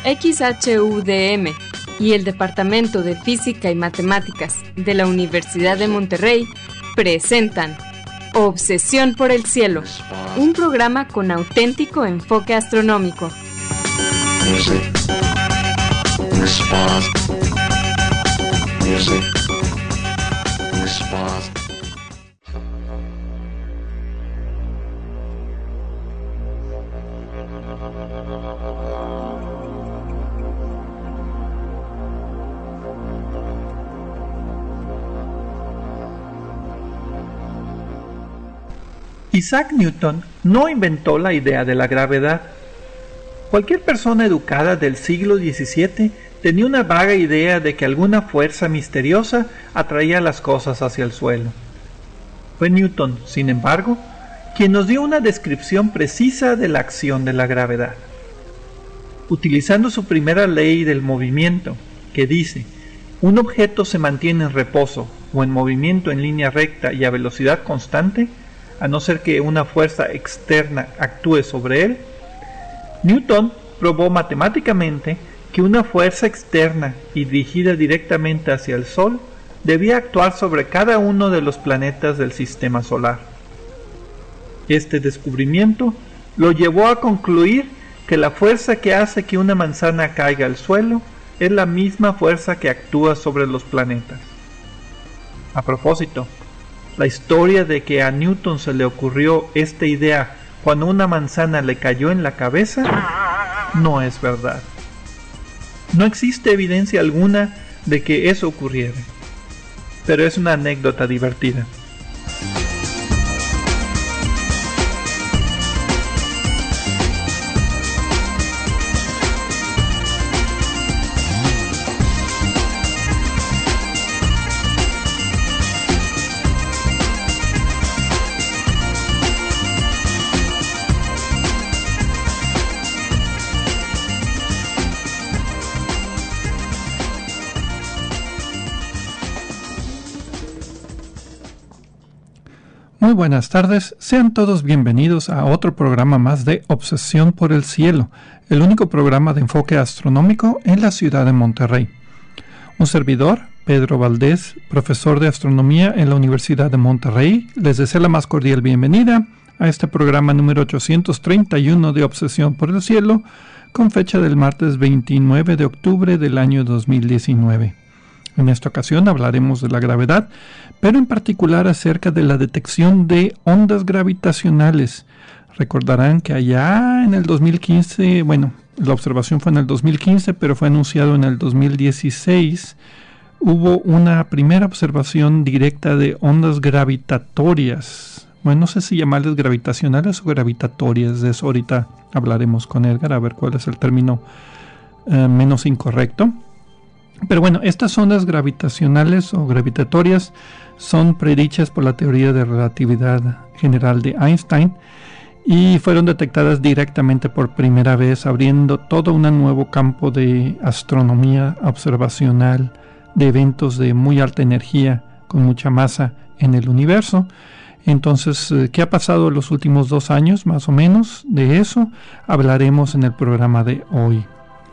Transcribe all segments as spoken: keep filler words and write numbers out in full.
X H U D M y el Departamento de Física y Matemáticas de la Universidad de Monterrey presentan Obsesión por el Cielo, un programa con auténtico enfoque astronómico. Music. Response. Music. Response. Isaac Newton no inventó la idea de la gravedad. Cualquier persona educada del siglo diecisiete tenía una vaga idea de que alguna fuerza misteriosa atraía las cosas hacia el suelo. Fue Newton, sin embargo, quien nos dio una descripción precisa de la acción de la gravedad. Utilizando su primera ley del movimiento, que dice: un objeto se mantiene en reposo o en movimiento en línea recta y a velocidad constante, a no ser que una fuerza externa actúe sobre él, Newton probó matemáticamente que una fuerza externa y dirigida directamente hacia el Sol debía actuar sobre cada uno de los planetas del sistema solar. Este descubrimiento lo llevó a concluir que la fuerza que hace que una manzana caiga al suelo es la misma fuerza que actúa sobre los planetas. A propósito, la historia de que a Newton se le ocurrió esta idea cuando una manzana le cayó en la cabeza no es verdad. No existe evidencia alguna de que eso ocurriera, pero es una anécdota divertida. Muy buenas tardes, sean todos bienvenidos a otro programa más de Obsesión por el Cielo, el único programa de enfoque astronómico en la ciudad de Monterrey. Un servidor, Pedro Valdés, profesor de astronomía en la Universidad de Monterrey, les desea la más cordial bienvenida a este programa número ochocientos treinta y uno de Obsesión por el Cielo, con fecha del martes veintinueve de octubre del año dos mil diecinueve. En esta ocasión hablaremos de la gravedad, pero en particular acerca de la detección de ondas gravitacionales. Recordarán que allá en el dos mil quince, bueno, la observación fue en el dos mil quince, pero fue anunciado en el dos mil dieciséis, hubo una primera observación directa de ondas gravitatorias. Bueno, no sé si llamarles gravitacionales o gravitatorias, de eso ahorita hablaremos con Edgar, a ver cuál es el término eh, menos incorrecto. Pero bueno, estas ondas gravitacionales o gravitatorias son predichas por la teoría de relatividad general de Einstein y fueron detectadas directamente por primera vez, abriendo todo un nuevo campo de astronomía observacional de eventos de muy alta energía con mucha masa en el universo. Entonces, ¿qué ha pasado en los últimos dos años más o menos? De eso hablaremos en el programa de hoy.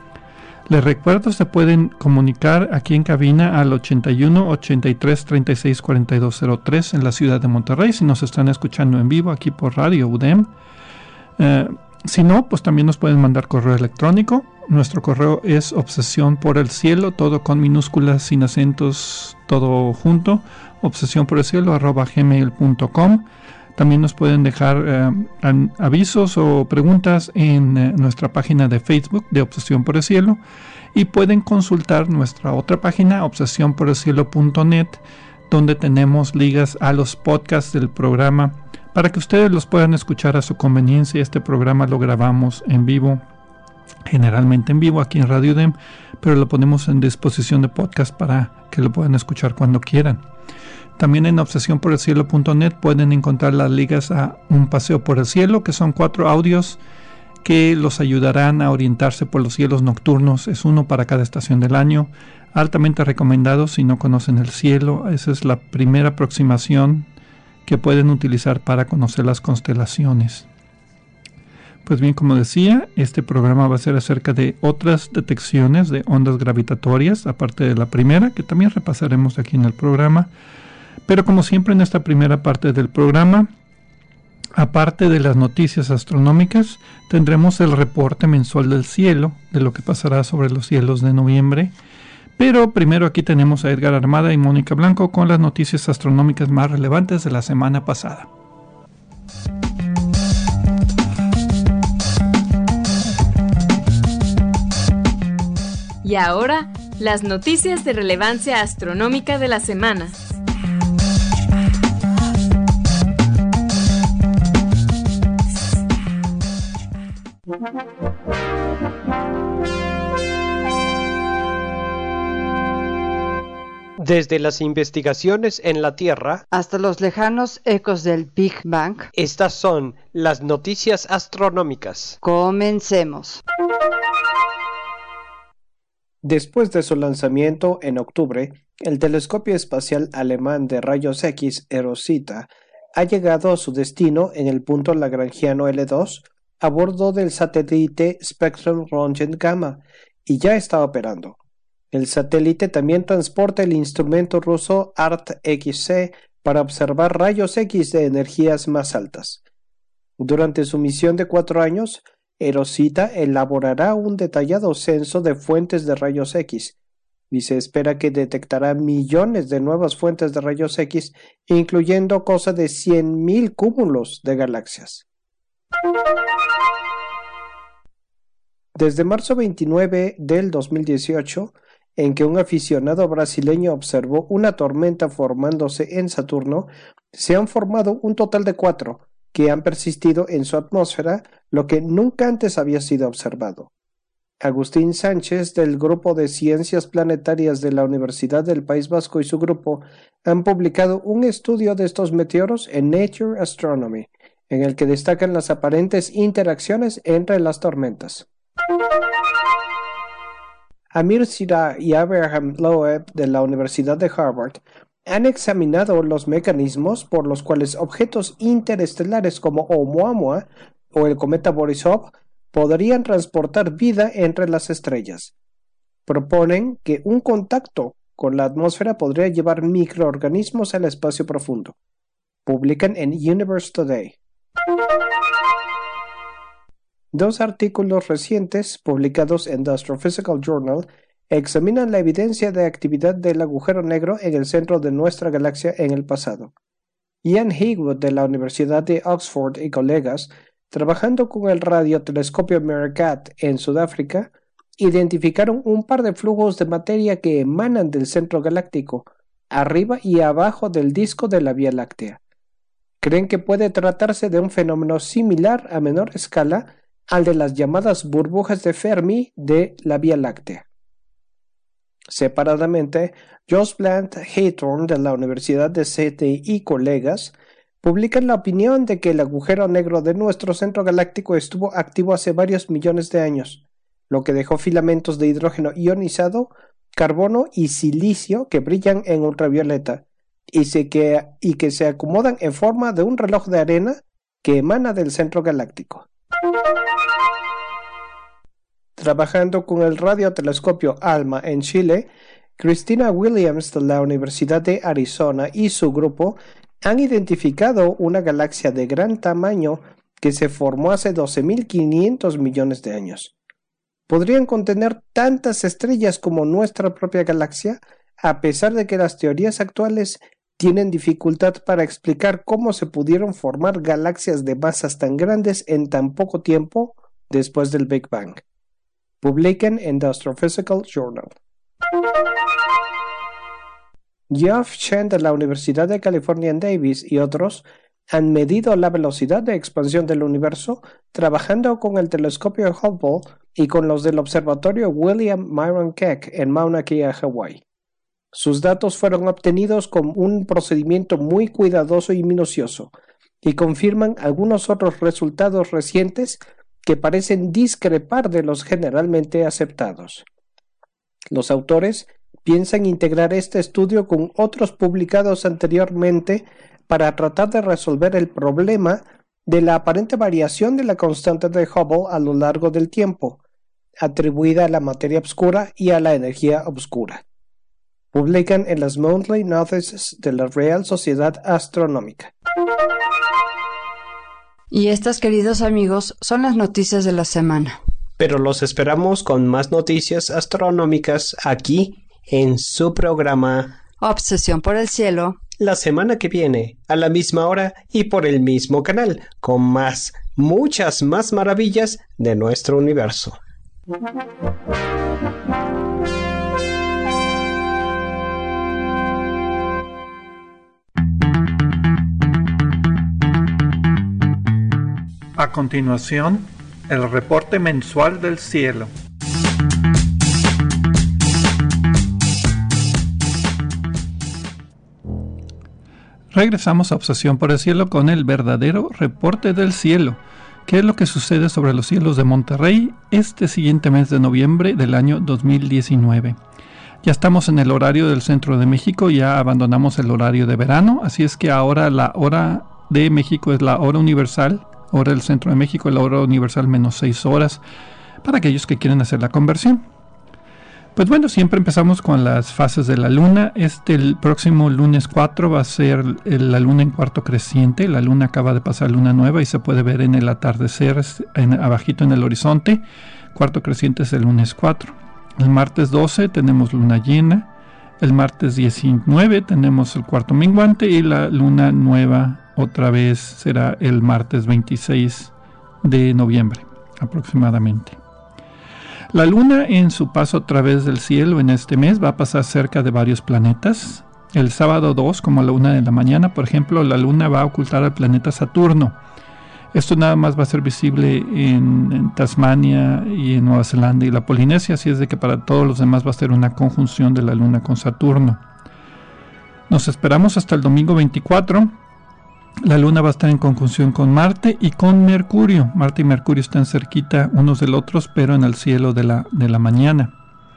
Les recuerdo, se pueden comunicar aquí en cabina al ochenta y uno, ochenta y tres, treinta y seis, cuarenta y dos cero tres en la ciudad de Monterrey, si nos están escuchando en vivo aquí por Radio U D E M. Eh, si no, pues también nos pueden mandar correo electrónico. Nuestro correo es obsesión por el cielo, todo con minúsculas, sin acentos, todo junto, obsesión por el cielo arroba gmail punto com. También nos pueden dejar eh, avisos o preguntas en eh, nuestra página de Facebook de Obsesión por el Cielo, y pueden consultar nuestra otra página, obsesión por el cielo punto net, donde tenemos ligas a los podcasts del programa para que ustedes los puedan escuchar a su conveniencia. Este programa lo grabamos en vivo, generalmente en vivo aquí en Radio U D E M, pero lo ponemos en disposición de podcast para que lo puedan escuchar cuando quieran. También en obsesión por el cielo punto net pueden encontrar las ligas a Un Paseo por el Cielo, que son cuatro audios que los ayudarán a orientarse por los cielos nocturnos. Es uno para cada estación del año, altamente recomendado si no conocen el cielo. Esa es la primera aproximación que pueden utilizar para conocer las constelaciones. Pues bien, como decía, este programa va a ser acerca de otras detecciones de ondas gravitatorias, aparte de la primera, que también repasaremos aquí en el programa. Pero como siempre en esta primera parte del programa, aparte de las noticias astronómicas, tendremos el reporte mensual del cielo, de lo que pasará sobre los cielos de noviembre. Pero primero aquí tenemos a Edgar Armada y Mónica Blanco con las noticias astronómicas más relevantes de la semana pasada. Y ahora, las noticias de relevancia astronómica de la semana. Desde las investigaciones en la Tierra hasta los lejanos ecos del Big Bang, estas son las noticias astronómicas. Comencemos. Después de su lanzamiento en octubre, el telescopio espacial alemán de rayos X Rosita ha llegado a su destino en el punto lagrangiano L dos a bordo del satélite Spektrumröntgen Gamma y ya está operando. El satélite también transporta el instrumento ruso A R T X C para observar rayos X de energías más altas. Durante su misión de cuatro años, Rosita elaborará un detallado censo de fuentes de rayos X y se espera que detectará millones de nuevas fuentes de rayos X, incluyendo cosa de cien mil cúmulos de galaxias. Desde marzo veintinueve del dos mil dieciocho, en que un aficionado brasileño observó una tormenta formándose en Saturno, se han formado un total de cuatro, que han persistido en su atmósfera, lo que nunca antes había sido observado. Agustín Sánchez, del Grupo de Ciencias Planetarias de la Universidad del País Vasco y su grupo, han publicado un estudio de estos meteoros en Nature Astronomy, en el que destacan las aparentes interacciones entre las tormentas. Amir Sirah y Abraham Loeb, de la Universidad de Harvard, han examinado los mecanismos por los cuales objetos interestelares como Oumuamua o el cometa Borisov podrían transportar vida entre las estrellas. Proponen que un contacto con la atmósfera podría llevar microorganismos al espacio profundo. Publican en Universe Today. Dos artículos recientes publicados en The Astrophysical Journal examinan la evidencia de actividad del agujero negro en el centro de nuestra galaxia en el pasado. Ian Higwood, de la Universidad de Oxford y colegas, trabajando con el radiotelescopio Meerkat en Sudáfrica, identificaron un par de flujos de materia que emanan del centro galáctico, arriba y abajo del disco de la Vía Láctea. Creen que puede tratarse de un fenómeno similar a menor escala al de las llamadas burbujas de Fermi de la Vía Láctea. Separadamente, Jos Blant Haythorne, de la Universidad de C T y colegas, publican la opinión de que el agujero negro de nuestro centro galáctico estuvo activo hace varios millones de años, lo que dejó filamentos de hidrógeno ionizado, carbono y silicio que brillan en ultravioleta y, se que, y que se acomodan en forma de un reloj de arena que emana del centro galáctico. Trabajando con el radiotelescopio ALMA en Chile, Christina Williams, de la Universidad de Arizona, y su grupo han identificado una galaxia de gran tamaño que se formó hace doce mil quinientos millones de años. ¿Podrían contener tantas estrellas como nuestra propia galaxia, a pesar de que las teorías actuales tienen dificultad para explicar cómo se pudieron formar galaxias de masas tan grandes en tan poco tiempo después del Big Bang? Publiquen en The Astrophysical Journal. Geoff Chen, de la Universidad de California en Davis, y otros han medido la velocidad de expansión del universo trabajando con el telescopio Hubble y con los del observatorio William Myron Keck en Mauna Kea, Hawái. Sus datos fueron obtenidos con un procedimiento muy cuidadoso y minucioso y confirman algunos otros resultados recientes que parecen discrepar de los generalmente aceptados. Los autores piensan integrar este estudio con otros publicados anteriormente para tratar de resolver el problema de la aparente variación de la constante de Hubble a lo largo del tiempo, atribuida a la materia oscura y a la energía oscura. Publican en las Monthly Notices de la Real Sociedad Astronómica. Y estas, queridos amigos, son las noticias de la semana. Pero los esperamos con más noticias astronómicas aquí en su programa Obsesión por el Cielo, la semana que viene, a la misma hora y por el mismo canal, con más, muchas más maravillas de nuestro universo. A continuación, el reporte mensual del cielo. Regresamos a Obsesión por el Cielo con el verdadero reporte del cielo. ¿Qué es lo que sucede sobre los cielos de Monterrey este siguiente mes de noviembre del año dos mil diecinueve? Ya estamos en el horario del centro de México, ya abandonamos el horario de verano, así es que ahora la hora de México es la hora universal, hora del centro de México, la hora universal menos seis horas, para aquellos que quieren hacer la conversión. Pues bueno, siempre empezamos con las fases de la luna. Este el próximo lunes cuatro va a ser el, la luna en cuarto creciente. La luna acaba de pasar luna nueva y se puede ver en el atardecer, en, abajito en el horizonte. Cuarto creciente es el lunes cuatro. El martes doce tenemos luna llena. El martes diecinueve tenemos el cuarto menguante y la luna nueva otra vez será el martes veintiséis de noviembre aproximadamente. La luna en su paso a través del cielo en este mes va a pasar cerca de varios planetas. El sábado dos, como a la una de la mañana, por ejemplo, la luna va a ocultar al planeta Saturno. Esto nada más va a ser visible en, en Tasmania y en Nueva Zelanda y la Polinesia, así es de que para todos los demás va a ser una conjunción de la luna con Saturno. Nos esperamos hasta el domingo veinticuatro. La luna va a estar en conjunción con Marte y con Mercurio. Marte y Mercurio están cerquita unos del otro, pero en el cielo de la, de la mañana.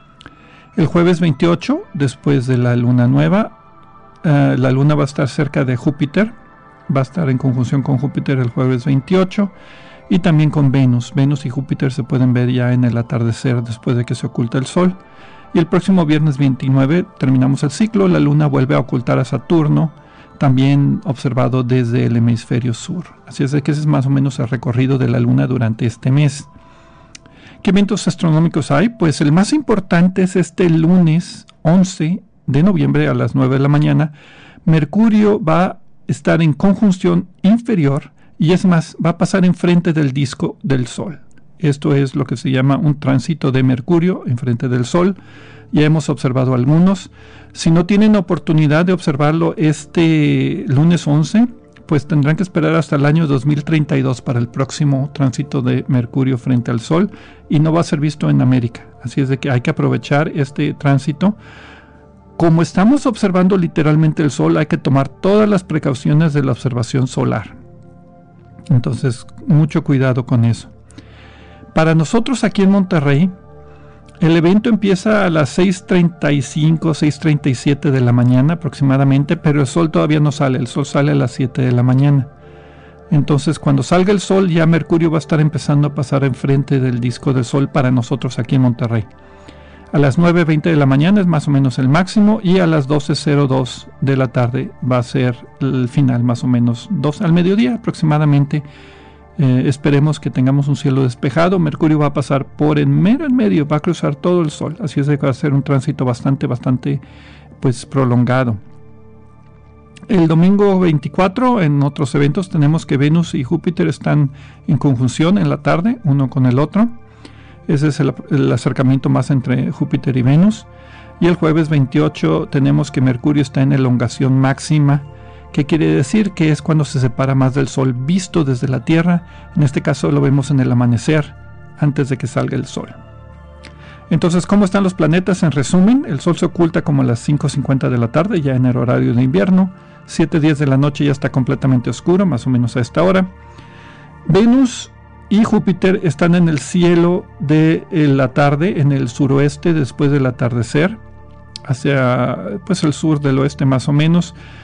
El jueves veintiocho, después de la luna nueva, uh, la luna va a estar cerca de Júpiter. Va a estar en conjunción con Júpiter el jueves veintiocho y también con Venus. Venus y Júpiter se pueden ver ya en el atardecer después de que se oculta el Sol. Y el próximo viernes veintinueve terminamos el ciclo. La luna vuelve a ocultar a Saturno, también observado desde el hemisferio sur. Así es de que ese es más o menos el recorrido de la luna durante este mes. ¿Qué eventos astronómicos hay? Pues el más importante es este lunes once de noviembre a las nueve de la mañana. Mercurio va a estar en conjunción inferior y es más, va a pasar enfrente del disco del Sol. Esto es lo que se llama un tránsito de Mercurio enfrente del Sol. Ya hemos observado algunos. Si no tienen oportunidad de observarlo este lunes once, pues tendrán que esperar hasta el año dos mil treinta y dos para el próximo tránsito de Mercurio frente al Sol y no va a ser visto en América. Así es de que hay que aprovechar este tránsito. Como estamos observando literalmente el Sol, hay que tomar todas las precauciones de la observación solar. Entonces, mucho cuidado con eso. Para nosotros aquí en Monterrey, el evento empieza a las seis treinta y cinco, seis treinta y siete de la mañana aproximadamente, pero el sol todavía no sale, el sol sale a las siete de la mañana. Entonces, cuando salga el sol, ya Mercurio va a estar empezando a pasar enfrente del disco del Sol para nosotros aquí en Monterrey. A las nueve veinte de la mañana es más o menos el máximo y a las doce cero dos de la tarde va a ser el final, más o menos dos al mediodía aproximadamente. Eh, esperemos que tengamos un cielo despejado. Mercurio va a pasar por en mero en medio, va a cruzar todo el Sol, así es que va a ser un tránsito bastante, bastante pues prolongado. El domingo veinticuatro, en otros eventos, tenemos que Venus y Júpiter están en conjunción en la tarde, uno con el otro. Ese es el, el acercamiento más entre Júpiter y Venus. Y el jueves veintiocho tenemos que Mercurio está en elongación máxima. ¿Qué quiere decir? Que es cuando se separa más del Sol visto desde la Tierra. En este caso lo vemos en el amanecer, antes de que salga el Sol. Entonces, ¿cómo están los planetas? En resumen, el Sol se oculta como a las cinco cincuenta de la tarde, ya en el horario de invierno. siete diez de la noche ya está completamente oscuro, más o menos a esta hora. Venus y Júpiter están en el cielo de la tarde, en el suroeste, después del atardecer, hacia pues el sur del oeste más o menos.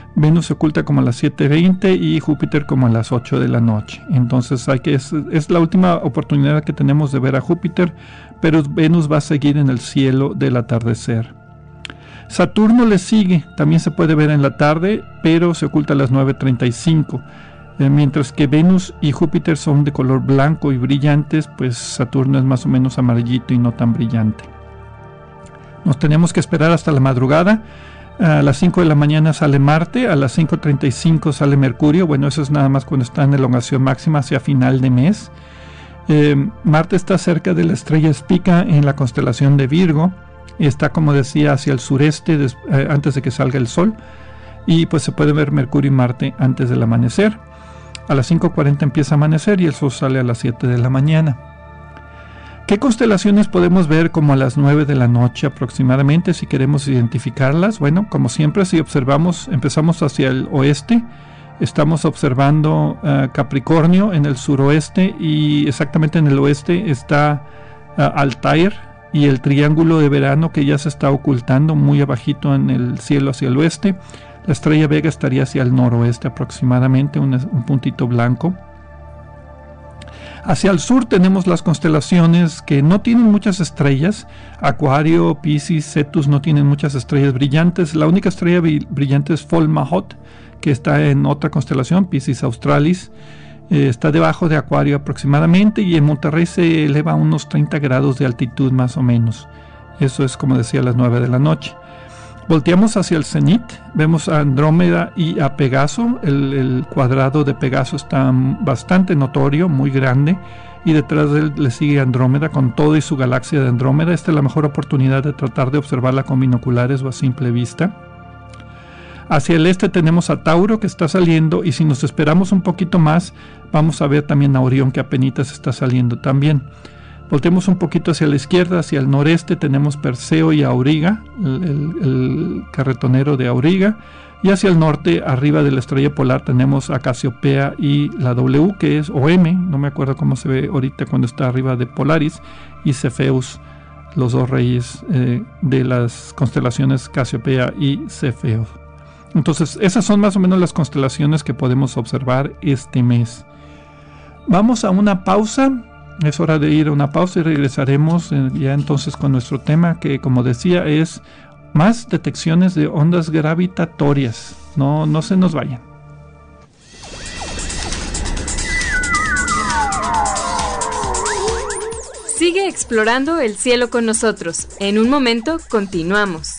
Venus se oculta como a las siete veinte y Júpiter como a las ocho de la noche. Entonces hay que, es, es la última oportunidad que tenemos de ver a Júpiter, pero Venus va a seguir en el cielo del atardecer. Saturno le sigue, también se puede ver en la tarde, pero se oculta a las nueve treinta y cinco. Eh, mientras que Venus y Júpiter son de color blanco y brillantes, pues Saturno es más o menos amarillito y no tan brillante. Nos tenemos que esperar hasta la madrugada. A las cinco de la mañana sale Marte, a las cinco treinta y cinco sale Mercurio. Bueno, eso es nada más cuando está en elongación máxima hacia final de mes. Eh, Marte está cerca de la estrella Spica en la constelación de Virgo. Está, como decía, hacia el sureste des, eh, antes de que salga el Sol. Y pues se puede ver Mercurio y Marte antes del amanecer. A las cinco cuarenta empieza a amanecer y el Sol sale a las siete de la mañana. ¿Qué constelaciones podemos ver como a las nueve de la noche aproximadamente si queremos identificarlas? Bueno, como siempre, si observamos, empezamos hacia el oeste, estamos observando uh, Capricornio en el suroeste y exactamente en el oeste está uh, Altair y el triángulo de verano que ya se está ocultando muy abajito en el cielo hacia el oeste. La estrella Vega estaría hacia el noroeste aproximadamente, un, un puntito blanco. Hacia el sur tenemos las constelaciones que no tienen muchas estrellas. Acuario, Piscis, Cetus no tienen muchas estrellas brillantes. La única estrella brillante es Fomalhaut, que está en otra constelación, Piscis Australis. Eh, está debajo de Acuario aproximadamente y en Monterrey se eleva a unos treinta grados de altitud más o menos. Eso es, como decía, a las nueve de la noche. Volteamos hacia el cenit, vemos a Andrómeda y a Pegaso. El, el cuadrado de Pegaso está bastante notorio, muy grande, y detrás de él le sigue Andrómeda con todo y su galaxia de Andrómeda. Esta es la mejor oportunidad de tratar de observarla con binoculares o a simple vista. Hacia el este tenemos a Tauro que está saliendo, y si nos esperamos un poquito más vamos a ver también a Orión que apenas está saliendo también. Voltemos un poquito hacia la izquierda, hacia el noreste tenemos Perseo y Auriga, el, el, el carretonero de Auriga, y hacia el norte, arriba de la estrella polar, tenemos a Casiopea y la W, que es O M, no me acuerdo cómo se ve ahorita cuando está arriba de Polaris, y Cefeus, los dos reyes eh, de las constelaciones Casiopea y Cefeus. Entonces, esas son más o menos las constelaciones que podemos observar este mes. Vamos a una pausa. Es hora de ir a una pausa y regresaremos eh, ya entonces con nuestro tema, que, como decía, es más detecciones de ondas gravitatorias. No, no se nos vayan. Sigue explorando el cielo con nosotros. En un momento continuamos.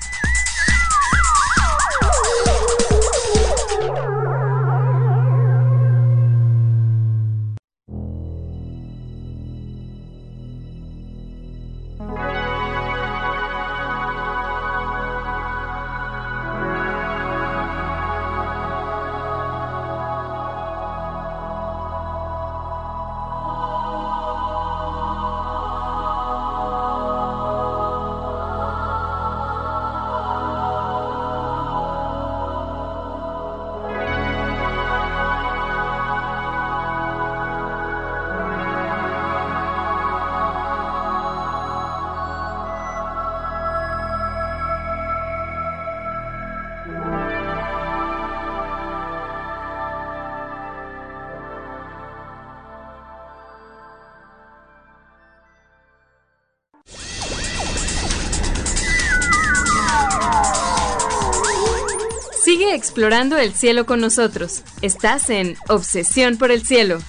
Sigue explorando el cielo con nosotros. Estás en Obsesión por el Cielo.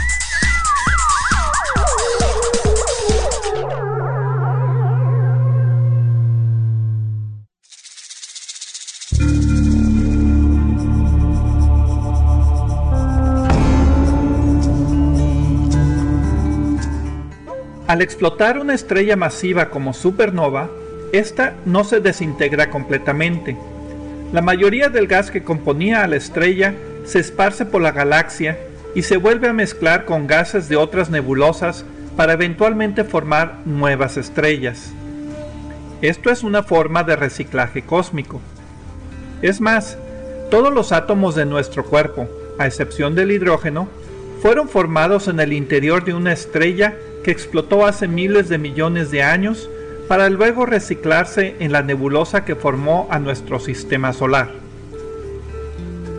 Al explotar una estrella masiva como supernova, esta no se desintegra completamente. La mayoría del gas que componía a la estrella se esparce por la galaxia y se vuelve a mezclar con gases de otras nebulosas para eventualmente formar nuevas estrellas. Esto es una forma de reciclaje cósmico. Es más, todos los átomos de nuestro cuerpo, a excepción del hidrógeno, fueron formados en el interior de una estrella que explotó hace miles de millones de años para luego reciclarse en la nebulosa que formó a nuestro sistema solar.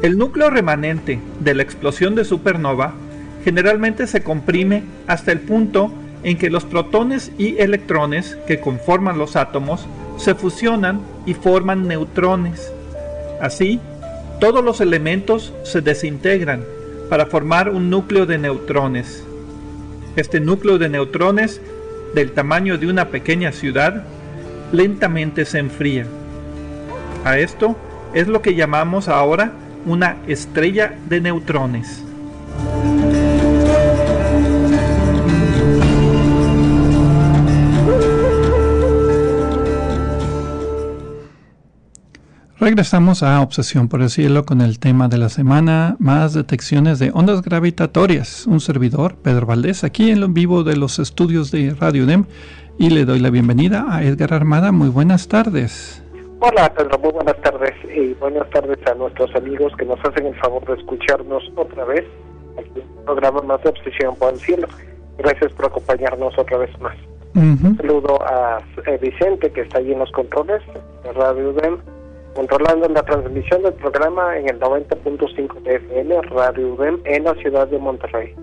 El núcleo remanente de la explosión de supernova generalmente se comprime hasta el punto en que los protones y electrones que conforman los átomos se fusionan y forman neutrones. Así, todos los elementos se desintegran para formar un núcleo de neutrones. Este núcleo de neutrones, del tamaño de una pequeña ciudad, lentamente se enfría. A esto es lo que llamamos ahora una estrella de neutrones. Regresamos a Obsesión por el Cielo con el tema de la semana, más detecciones de ondas gravitatorias. Un servidor, Pedro Valdés, aquí en lo vivo de los estudios de Radio U D E M, y le doy la bienvenida a Edgar Armada. Muy buenas tardes. Hola Pedro, muy buenas tardes, y buenas tardes a nuestros amigos que nos hacen el favor de escucharnos otra vez aquí en un programa más de Obsesión por el Cielo. Gracias por acompañarnos otra vez más. Uh-huh. Un saludo a eh, Vicente, que está allí en los controles de Radio U D E M, controlando la transmisión del programa en el noventa punto cinco de F M, Radio U D E M, en la ciudad de Monterrey.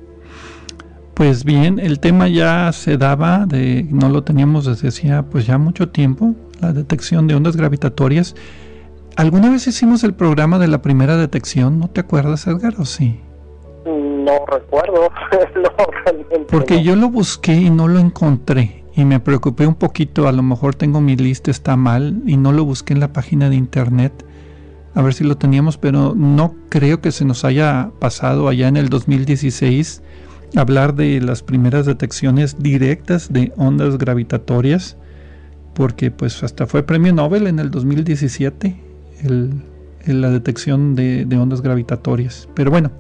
Pues bien, el tema ya se daba, de no lo teníamos desde hacía pues ya mucho tiempo, la detección de ondas gravitatorias. ¿Alguna vez hicimos el programa de la primera detección? ¿No te acuerdas, Edgar, o sí? No recuerdo, no, realmente Porque no. Yo lo busqué y no lo encontré. Y me preocupé un poquito, a lo mejor tengo mi lista, está mal, y no lo busqué en la página de internet, a ver si lo teníamos, pero no creo que se nos haya pasado allá en el dos mil dieciséis hablar de las primeras detecciones directas de ondas gravitatorias, porque pues hasta fue premio Nobel en el dos mil diecisiete, el, el, la detección de, de ondas gravitatorias. Pero bueno,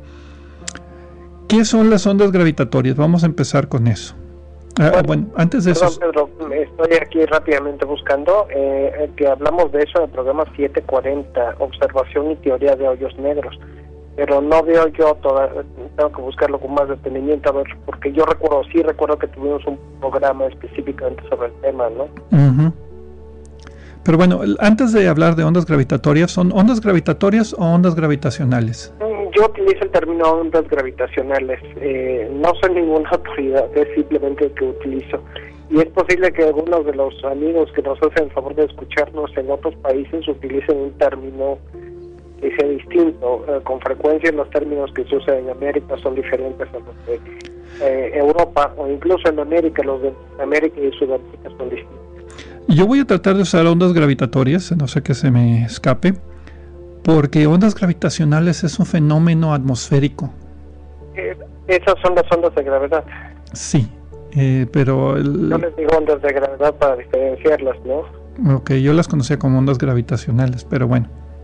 ¿qué son las ondas gravitatorias? Vamos a empezar con eso. Ah, bueno, bueno, antes de perdón, eso... Pedro, estoy aquí rápidamente buscando eh, que hablamos de eso en el programa siete cuarenta, observación y teoría de hoyos negros, pero no veo yo toda, tengo que buscarlo con más detenimiento, a ver, porque yo recuerdo, sí recuerdo que tuvimos un programa específicamente sobre el tema, ¿no? Uh-huh. Pero bueno, antes de hablar de ondas gravitatorias, ¿son ondas gravitatorias o ondas gravitacionales? Yo utilizo el término ondas gravitacionales, eh, no soy ninguna autoridad, es simplemente el que utilizo. Y es posible que algunos de los amigos que nos hacen el favor de escucharnos en otros países utilicen un término que sea distinto. Eh, con frecuencia los términos que se usan en América son diferentes a los de eh, Europa, o incluso en América, los de América y Sudamérica son distintos. Yo voy a tratar de usar ondas gravitatorias, no sé que se me escape, porque ondas gravitacionales es un fenómeno atmosférico. Eh, esas son las ondas de gravedad. Sí, eh, pero... El... Yo les digo ondas de gravedad para diferenciarlas, ¿no? Ok, yo las conocía como ondas gravitacionales, pero bueno.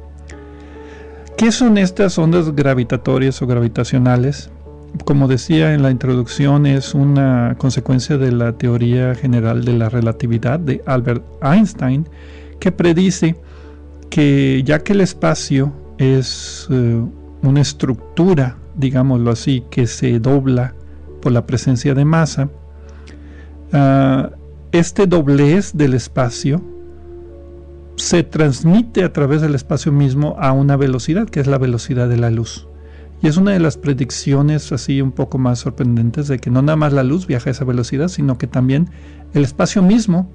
¿Qué son estas ondas gravitatorias o gravitacionales? Como decía en la introducción, es una consecuencia de la teoría general de la relatividad de Albert Einstein, que predice que ya que el espacio es uh, una estructura, digámoslo así, que se dobla por la presencia de masa, uh, este doblez del espacio se transmite a través del espacio mismo a una velocidad, que es la velocidad de la luz. Y es una de las predicciones así un poco más sorprendentes de que no nada más la luz viaja a esa velocidad, sino que también el espacio mismo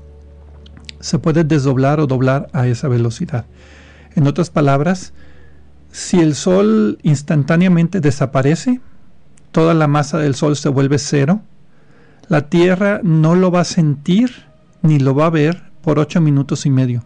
se puede desdoblar o doblar a esa velocidad. En otras palabras, si el Sol instantáneamente desaparece, toda la masa del Sol se vuelve cero, la Tierra no lo va a sentir ni lo va a ver por ocho minutos y medio,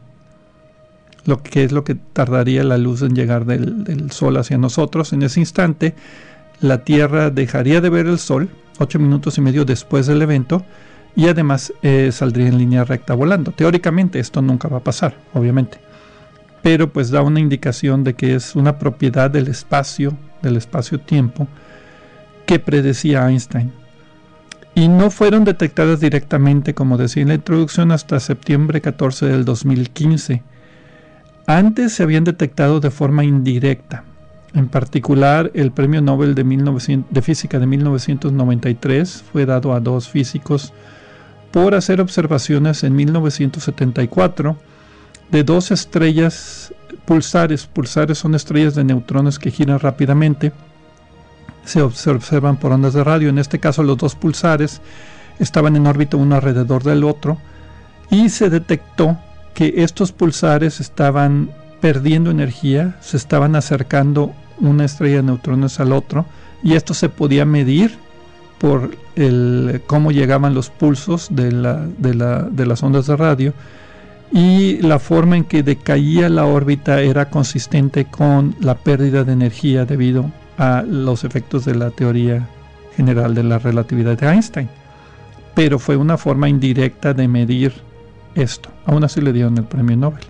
lo que es lo que tardaría la luz en llegar del, del Sol hacia nosotros. En ese instante, la Tierra dejaría de ver el Sol ocho minutos y medio después del evento, y además eh, saldría en línea recta volando. Teóricamente esto nunca va a pasar, obviamente, pero pues da una indicación de que es una propiedad del espacio, del espacio-tiempo, que predecía Einstein. Y no fueron detectadas directamente, como decía en la introducción, hasta septiembre catorce del dos mil quince. Antes se habían detectado de forma indirecta. En particular, el Premio Nobel de, mil novecientos, de Física de mil novecientos noventa y tres fue dado a dos físicos por hacer observaciones en mil novecientos setenta y cuatro de dos estrellas pulsares. Pulsares son estrellas de neutrones que giran rápidamente. Se, ob- se observan por ondas de radio. En este caso, los dos pulsares estaban en órbita uno alrededor del otro, y se detectó que estos pulsares estaban perdiendo energía, se estaban acercando una estrella de neutrones al otro, y esto se podía medir por el cómo llegaban los pulsos de, la, de, la, de las ondas de radio, y la forma en que decaía la órbita era consistente con la pérdida de energía debido a los efectos de la teoría general de la relatividad de Einstein. Pero fue una forma indirecta de medir esto. Aún así le dieron el premio Nobel.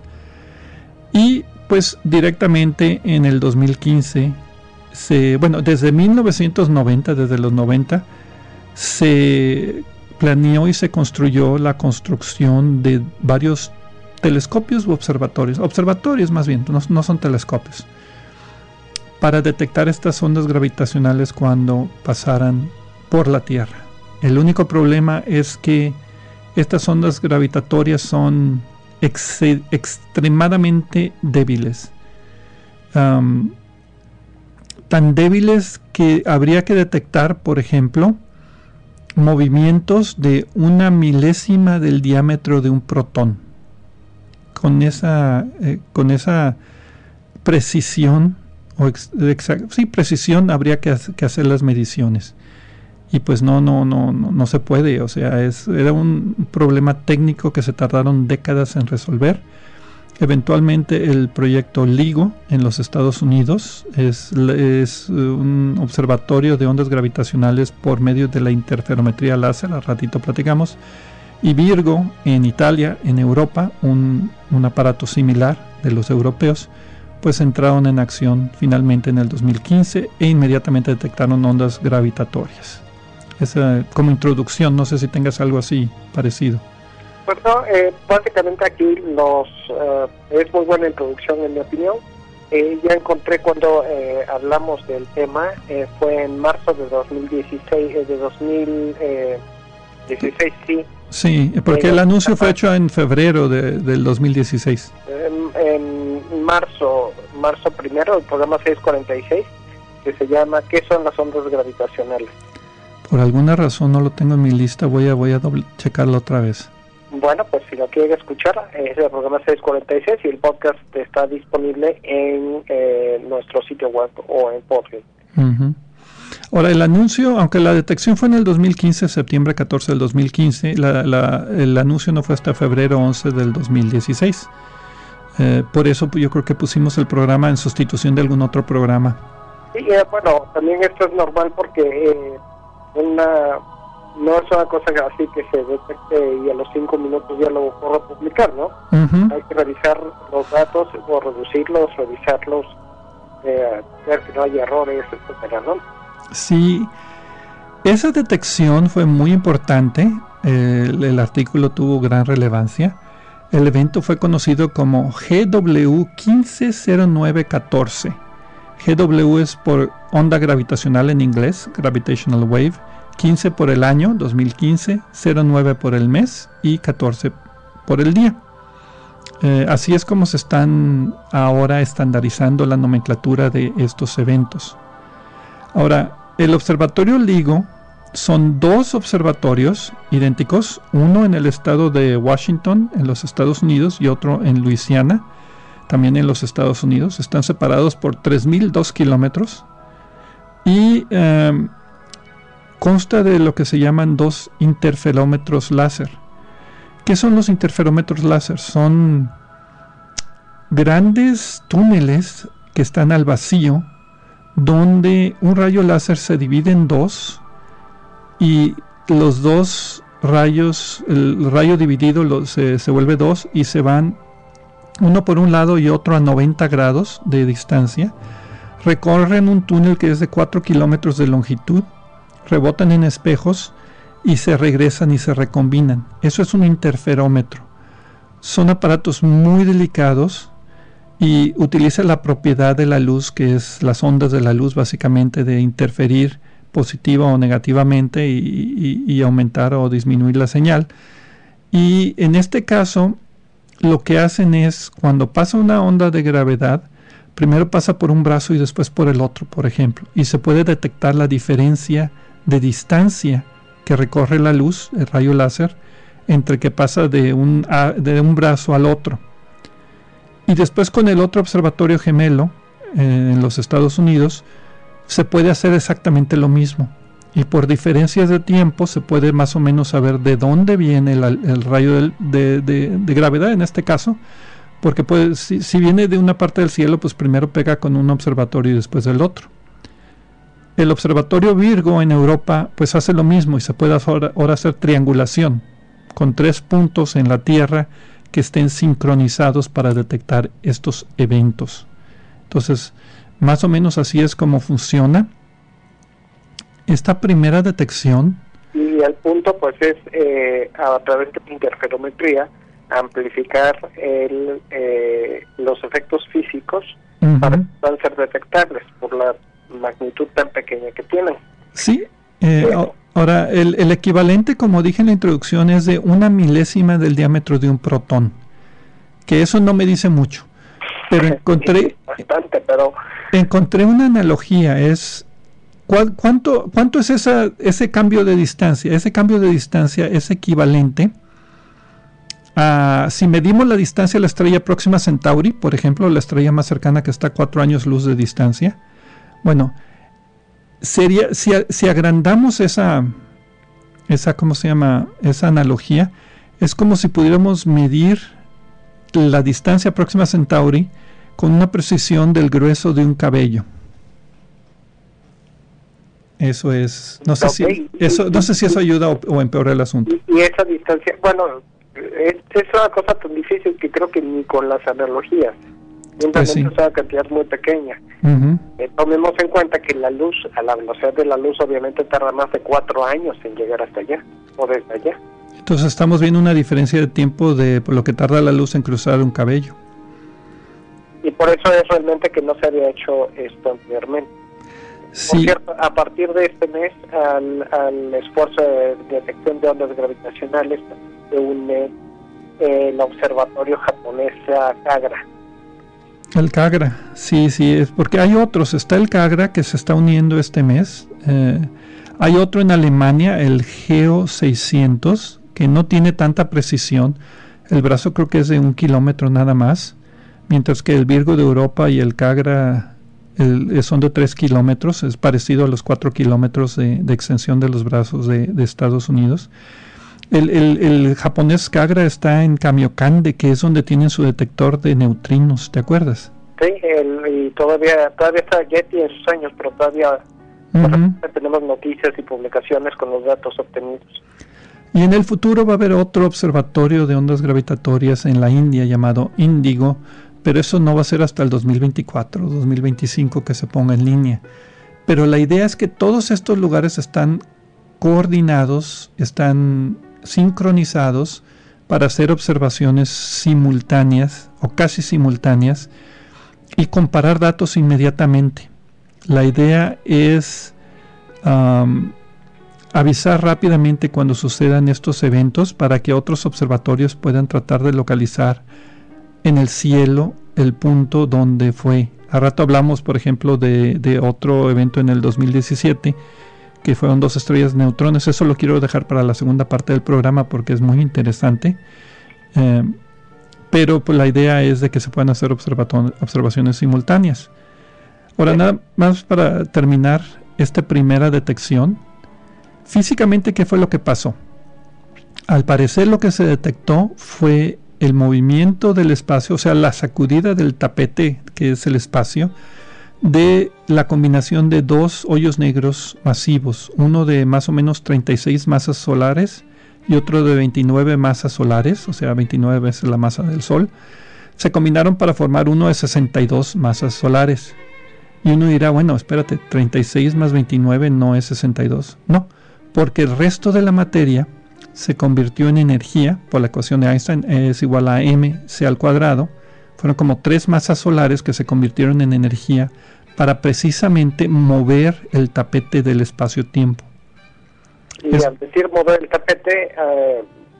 Y pues directamente en el dos mil quince, se, bueno, desde mil novecientos noventa, desde los noventa, se planeó y se construyó la construcción de varios telescopios u observatorios, observatorios más bien, no, no son telescopios, para detectar estas ondas gravitacionales cuando pasaran por la Tierra. El único problema es que estas ondas gravitatorias son ex extremadamente débiles. Um, tan débiles que habría que detectar, por ejemplo, movimientos de una milésima del diámetro de un protón. Con esa, eh, con esa precisión, o ex, sí, precisión habría que, que hacer las mediciones. Y pues no, no, no, no, no se puede. O sea, es, era un problema técnico que se tardaron décadas en resolver. Eventualmente el proyecto LIGO en los Estados Unidos es, es un observatorio de ondas gravitacionales por medio de la interferometría láser, al ratito platicamos, y Virgo en Italia, en Europa, un, un aparato similar de los europeos, pues entraron en acción finalmente en el dos mil quince e inmediatamente detectaron ondas gravitatorias. Esa, como introducción, no sé si tengas algo así parecido. Bueno, eh, básicamente aquí los uh, es muy buena introducción en mi opinión. Eh, ya encontré cuando eh, hablamos del tema, eh, fue en marzo de dos mil dieciséis, eh, de dos mil dieciséis, sí. Sí, porque eh, el anuncio fue hecho en febrero de, del dos mil dieciséis. En, en marzo, marzo primero, el programa seiscientos cuarenta y seis, que se llama ¿Qué son las ondas gravitacionales? Por alguna razón no lo tengo en mi lista, voy a voy a doble checarlo otra vez. Bueno, pues si lo quieren escuchar, es el programa seiscientos cuarenta y seis y el podcast está disponible en eh, nuestro sitio web o en podcast. Uh-huh. Ahora, el anuncio, aunque la detección fue en el dos mil quince, septiembre catorce del dos mil quince, la, la, el anuncio no fue hasta febrero once del dos mil dieciséis. Eh, por eso yo creo que pusimos el programa en sustitución de algún otro programa. Sí, eh, bueno, también esto es normal porque eh, una... no es una cosa así que se detecte y a los cinco minutos ya lo puedo publicar, ¿no? Uh-huh. Hay que revisar los datos o reducirlos, revisarlos, eh, ver que no hay errores, etcétera, ¿no? Sí, esa detección fue muy importante, eh, el, el artículo tuvo gran relevancia. El evento fue conocido como G W quince cero nueve catorce. G W es por onda gravitacional en inglés, Gravitational Wave, quince por el año, dos mil quince, cero nueve por el mes y catorce por el día. Eh, así es como se están ahora estandarizando la nomenclatura de estos eventos. Ahora, el observatorio LIGO son dos observatorios idénticos, uno en el estado de Washington, en los Estados Unidos, y otro en Luisiana, también en los Estados Unidos. Están separados por tres mil dos kilómetros y eh, consta de lo que se llaman dos interferómetros láser. ¿Qué son los interferómetros láser? Son grandes túneles que están al vacío, donde un rayo láser se divide en dos y los dos rayos, el rayo dividido lo, se, se vuelve dos y se van uno por un lado y otro a noventa grados de distancia, recorren un túnel que es de cuatro kilómetros de longitud, rebotan en espejos y se regresan y se recombinan. Eso es un interferómetro. Son aparatos muy delicados y utiliza la propiedad de la luz, que es las ondas de la luz básicamente, de interferir positiva o negativamente y, y, y aumentar o disminuir la señal. Y en este caso lo que hacen es, cuando pasa una onda de gravedad, primero pasa por un brazo y después por el otro, por ejemplo, y se puede detectar la diferencia de distancia que recorre la luz, el rayo láser, entre que pasa de un, a, de un brazo al otro. Y después con el otro observatorio gemelo, eh, en los Estados Unidos, se puede hacer exactamente lo mismo. Y por diferencias de tiempo se puede más o menos saber de dónde viene el, el rayo del, de, de, de gravedad en este caso, porque puede, si, si viene de una parte del cielo, pues primero pega con un observatorio y después del otro. El observatorio Virgo en Europa pues hace lo mismo y se puede ahora, ahora hacer triangulación con tres puntos en la Tierra que estén sincronizados para detectar estos eventos. Entonces, más o menos así es como funciona esta primera detección. Y el punto pues es eh, a través de interferometría amplificar el, eh, los efectos físicos uh-huh. para que puedan ser detectables por la magnitud tan pequeña que tienen. Sí, eh, sí. Ahora el, el equivalente, como dije en la introducción, es de una milésima del diámetro de un protón, que eso no me dice mucho, pero encontré sí, bastante, pero encontré una analogía. Es ¿cuál, cuánto cuánto es esa ese cambio de distancia. Ese cambio de distancia es equivalente a, si medimos la distancia a la estrella próxima Centauri, por ejemplo, la estrella más cercana que está a cuatro años luz de distancia. Bueno, sería si, si agrandamos esa esa ¿cómo se llama? Esa analogía, es como si pudiéramos medir la distancia próxima a Centauri con una precisión del grueso de un cabello. Eso es, no sé okay. si eso no sé si eso ayuda o, o empeora el asunto. Y, y esa distancia, bueno, es, es una cosa tan difícil que creo que ni con las analogías. Simplemente pues sí. Es una cantidad muy pequeña. Uh-huh. Eh, tomemos en cuenta que la luz, a la velocidad de la luz, obviamente tarda más de cuatro años en llegar hasta allá, o desde allá. Entonces estamos viendo una diferencia de tiempo de por lo que tarda la luz en cruzar un cabello. Y por eso es realmente que no se había hecho esto anteriormente. Sí. Por cierto, a partir de este mes, al, al esfuerzo de detección de ondas gravitacionales se une el observatorio japonés KAGRA. El KAGRA, sí, sí, es porque hay otros. Está el KAGRA que se está uniendo este mes. Eh, hay otro en Alemania, el GEO seiscientos, que no tiene tanta precisión. El brazo creo que es de un kilómetro nada más, mientras que el Virgo de Europa y el KAGRA el, son de tres kilómetros. Es parecido a los cuatro kilómetros de, de extensión de los brazos de, de Estados Unidos. El, el, el japonés KAGRA está en Kamiokande, que es donde tienen su detector de neutrinos, ¿te acuerdas? Sí, el, y todavía todavía está Getty en sus años, pero todavía uh-huh. tenemos noticias y publicaciones con los datos obtenidos. Y en el futuro va a haber otro observatorio de ondas gravitatorias en la India llamado INDIGO, pero eso no va a ser hasta el dos mil veinticuatro, dos mil veinticinco que se ponga en línea. Pero la idea es que todos estos lugares están coordinados, están sincronizados para hacer observaciones simultáneas o casi simultáneas y comparar datos inmediatamente. La idea es um, avisar rápidamente cuando sucedan estos eventos para que otros observatorios puedan tratar de localizar en el cielo el punto donde fue. A rato hablamos, por ejemplo, de, de otro evento en el dos mil diecisiete que fueron dos estrellas de neutrones. Eso lo quiero dejar para la segunda parte del programa porque es muy interesante. Eh, pero pues, la idea es de que se puedan hacer observaciones simultáneas. Ahora, nada más para terminar esta primera detección. Físicamente, ¿qué fue lo que pasó? Al parecer lo que se detectó fue el movimiento del espacio, o sea, la sacudida del tapete, que es el espacio, de la combinación de dos hoyos negros masivos, uno de más o menos treinta y seis masas solares y otro de veintinueve masas solares, o sea, veintinueve veces la masa del Sol, se combinaron para formar uno de sesenta y dos masas solares. Y uno dirá, bueno, espérate, treinta y seis más veintinueve no es sesenta y dos. No, porque el resto de la materia se convirtió en energía por la ecuación de Einstein, es igual a mc al cuadrado. Fueron como tres masas solares que se convirtieron en energía para precisamente mover el tapete del espacio-tiempo. Y es, al decir mover el tapete, eh,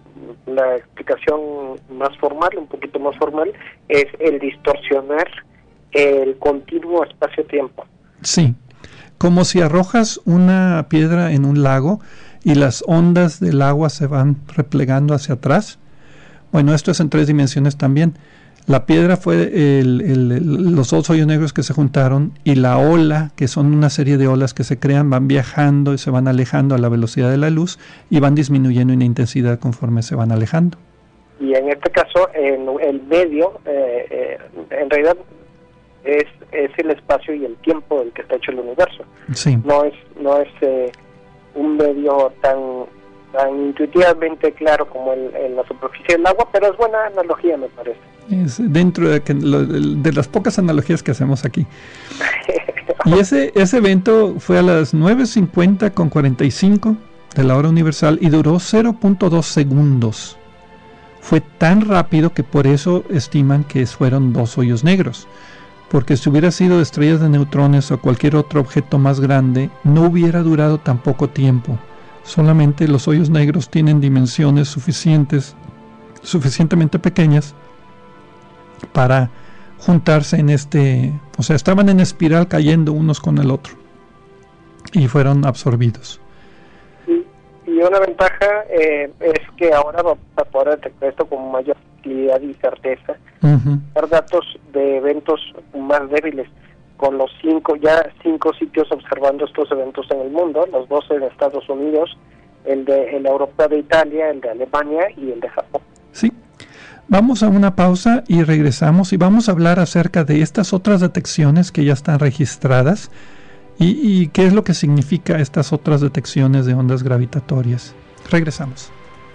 la explicación más formal, un poquito más formal, es el distorsionar el continuo espacio-tiempo. Sí, como si arrojas una piedra en un lago y las ondas del agua se van replegando hacia atrás. Bueno, esto es en tres dimensiones también. La piedra fue el, el, el, los dos hoyos negros que se juntaron, y la ola, que son una serie de olas que se crean, van viajando y se van alejando a la velocidad de la luz y van disminuyendo en intensidad conforme se van alejando. Y en este caso, en el medio, eh, eh, en realidad es, es el espacio y el tiempo del que está hecho el universo. Sí. No es, no es eh, un medio tan... tan intuitivamente claro como el, en la superficie del agua, pero es buena analogía, me parece. Es dentro de, que, lo, de las pocas analogías que hacemos aquí. Y ese, ese evento fue a las nueve cincuenta con cuarenta y cinco de la hora universal y duró cero punto dos segundos. Fue tan rápido que por eso estiman que fueron dos hoyos negros, porque si hubiera sido estrellas de neutrones o cualquier otro objeto más grande, no hubiera durado tan poco tiempo. Solamente los hoyos negros tienen dimensiones suficientes, suficientemente pequeñas para juntarse en este, o sea, estaban en espiral cayendo unos con el otro y fueron absorbidos. Y, y una ventaja eh, es que ahora vamos a poder detectar esto con mayor facilidad y certeza, Uh-huh. dar datos de eventos más débiles, con los cinco, ya cinco sitios observando estos eventos en el mundo, los dos en Estados Unidos, el de el europeo de Italia, el de Alemania y el de Japón. Sí. Vamos a una pausa y regresamos y vamos a hablar acerca de estas otras detecciones que ya están registradas y, y qué es lo que significa estas otras detecciones de ondas gravitatorias. Regresamos.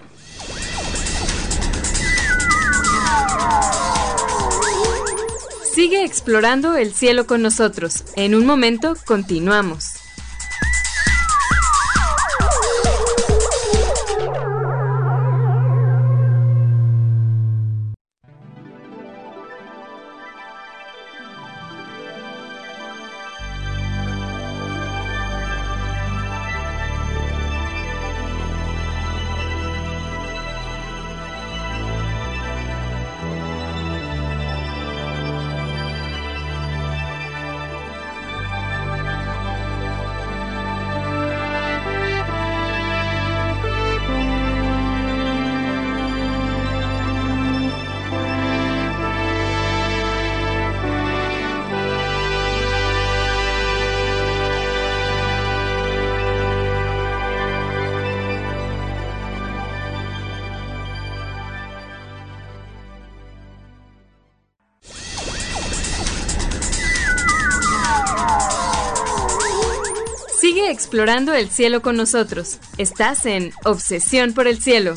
Sigue explorando el cielo con nosotros. En un momento continuamos. Sigue explorando el cielo con nosotros. Estás en Obsesión por el Cielo.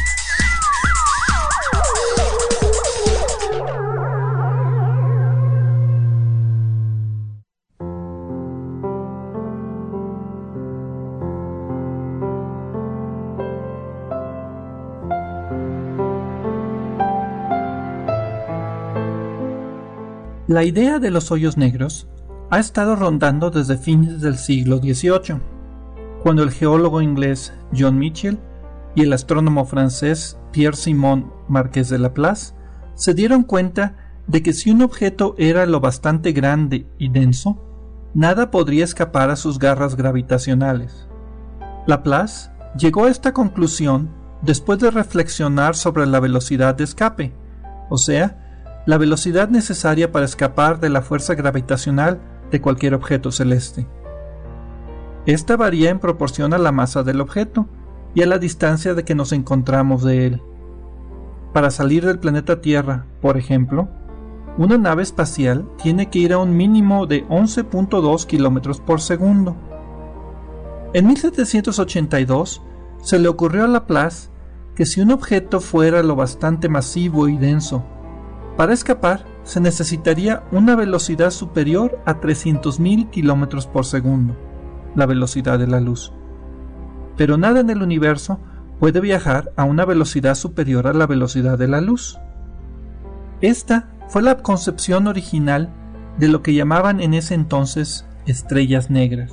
La idea de los hoyos negros ha estado rondando desde fines del siglo dieciocho, cuando el geólogo inglés John Michell y el astrónomo francés Pierre-Simon Marqués de Laplace se dieron cuenta de que si un objeto era lo bastante grande y denso, nada podría escapar a sus garras gravitacionales. Laplace llegó a esta conclusión después de reflexionar sobre la velocidad de escape, o sea, la velocidad necesaria para escapar de la fuerza gravitacional de cualquier objeto celeste. Esta varía en proporción a la masa del objeto y a la distancia de que nos encontramos de él. Para salir del planeta Tierra, por ejemplo, una nave espacial tiene que ir a un mínimo de once punto dos kilómetros por segundo. En mil setecientos ochenta y dos se le ocurrió a Laplace que si un objeto fuera lo bastante masivo y denso, para escapar se necesitaría una velocidad superior a trescientos mil kilómetros por segundo, la velocidad de la luz. Pero nada en el universo puede viajar a una velocidad superior a la velocidad de la luz. Esta fue la concepción original de lo que llamaban en ese entonces estrellas negras.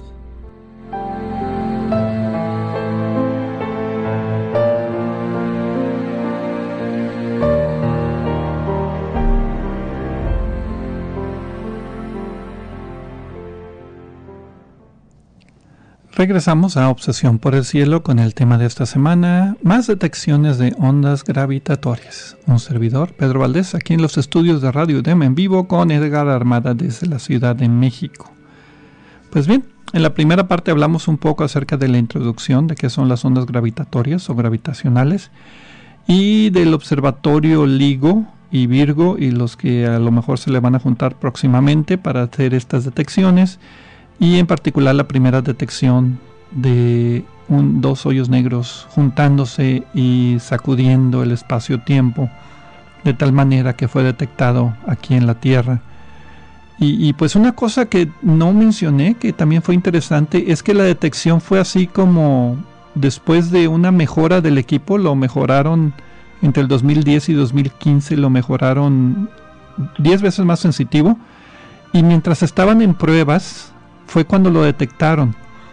Regresamos a Obsesión por el Cielo con el tema de esta semana, más detecciones de ondas gravitatorias. Un servidor, Pedro Valdés, aquí en los estudios de Radio U D E M en vivo con Edgar Armada desde la Ciudad de México. Pues bien, en la primera parte hablamos un poco acerca de la introducción de qué son las ondas gravitatorias o gravitacionales y del observatorio LIGO y Virgo y los que a lo mejor se le van a juntar próximamente para hacer estas detecciones, y en particular la primera detección de un, dos hoyos negros juntándose y sacudiendo el espacio-tiempo de tal manera que fue detectado aquí en la Tierra. Y, y pues una cosa que no mencioné, que también fue interesante, es que la detección fue así como después de una mejora del equipo. Lo mejoraron entre el dos mil diez y dos mil quince, lo mejoraron diez veces más sensitivo, y mientras estaban en pruebas fue cuando lo detectaron.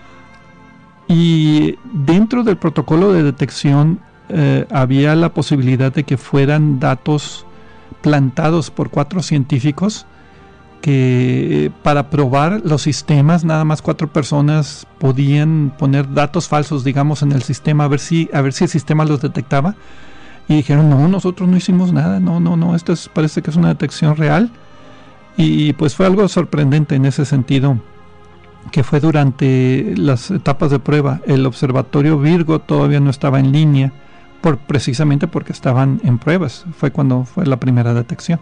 Y dentro del protocolo de detección eh, había la posibilidad de que fueran datos plantados por cuatro científicos, que para probar los sistemas nada más cuatro personas podían poner datos falsos, digamos, en el sistema, a ver si, a ver si el sistema los detectaba. Y dijeron, no, nosotros no hicimos nada, no, no, no, esto es, parece que es una detección real. Y pues fue algo sorprendente en ese sentido, que fue durante las etapas de prueba. El observatorio Virgo todavía no estaba en línea, por, precisamente porque estaban en pruebas. Fue cuando fue la primera detección.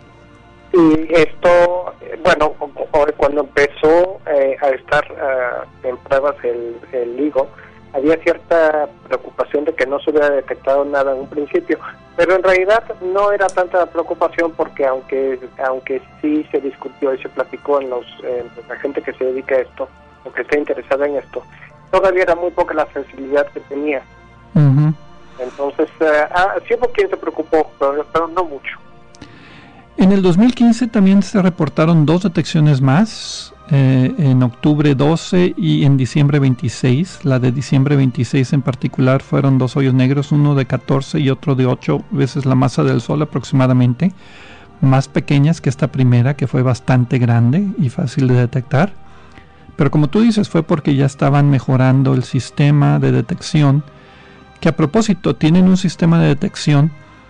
Y esto, bueno, cuando empezó eh, a estar uh, en pruebas el, el LIGO, había cierta preocupación de que no se hubiera detectado nada en un principio, pero en realidad no era tanta preocupación, porque aunque aunque sí se discutió y se platicó en los eh, la gente que se dedica a esto o que está interesada en esto, todavía era muy poca la sensibilidad que tenía. Uh-huh. Entonces, uh, ah, sí hubo quien se preocupó, pero, pero no mucho. En el dos mil quince también se reportaron dos detecciones más, eh, en octubre doce y en diciembre veintiséis. La de diciembre veintiséis en particular fueron dos hoyos negros, uno de catorce y otro de ocho veces la masa del Sol aproximadamente, más pequeñas que esta primera, que fue bastante grande y fácil de detectar. Pero como tú dices, fue porque ya estaban mejorando el sistema de detección, que a propósito tienen un sistema de detección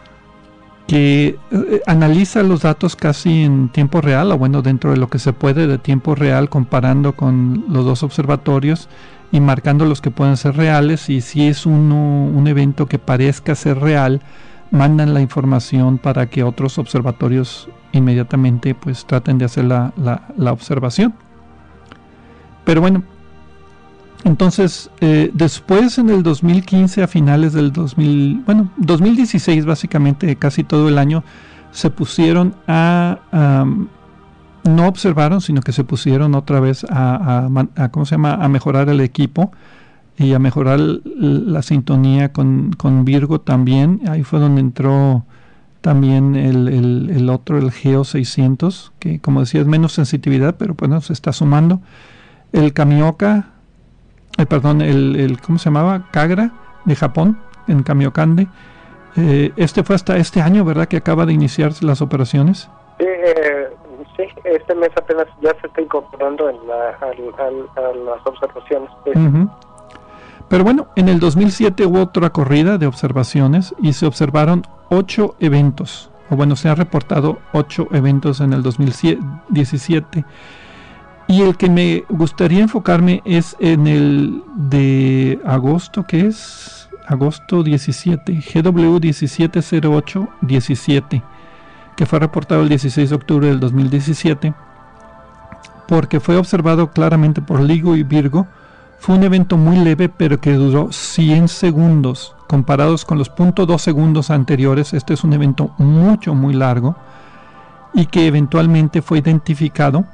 que eh, analiza los datos casi en tiempo real, o bueno, dentro de lo que se puede de tiempo real, comparando con los dos observatorios y marcando los que pueden ser reales, y si es uno, un evento que parezca ser real, mandan la información para que otros observatorios inmediatamente pues traten de hacer la, la, la observación. Pero bueno, entonces eh, después en el dos mil quince, a finales del dos mil, bueno, dos mil dieciséis básicamente, casi todo el año, se pusieron a, um, no observaron, sino que se pusieron otra vez a, a, a, ¿cómo se llama?, a mejorar el equipo y a mejorar la sintonía con, con Virgo también. Ahí fue donde entró también el, el, el otro, el Geo seiscientos, que como decía es menos sensitividad, pero bueno, se está sumando. El Kamioka, eh, perdón, el, el, ¿cómo se llamaba? Kagra, de Japón, en Kamiokande. Eh, este fue hasta este año, ¿verdad?, que acaba de iniciarse las operaciones. Sí, eh, sí, este mes apenas ya se está incorporando en la, al, al, a las observaciones. Sí. Uh-huh. Pero bueno, en el dos mil siete hubo otra corrida de observaciones y se observaron ocho eventos, o bueno, se han reportado ocho eventos en el dos mil diecisiete. Y el que me gustaría enfocarme es en el de agosto, que es agosto diecisiete, G W diecisiete cero ocho diecisiete, que fue reportado el dieciséis de octubre del dos mil diecisiete, porque fue observado claramente por LIGO y Virgo. Fue un evento muy leve, pero que duró cien segundos, comparados con los cero punto dos segundos anteriores. Este es un evento mucho, muy largo, y que eventualmente fue identificado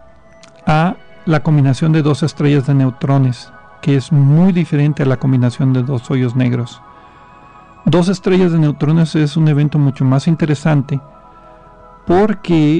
a la combinación de dos estrellas de neutrones, que es muy diferente a la combinación de dos hoyos negros. Dos estrellas de neutrones es un evento mucho más interesante, porque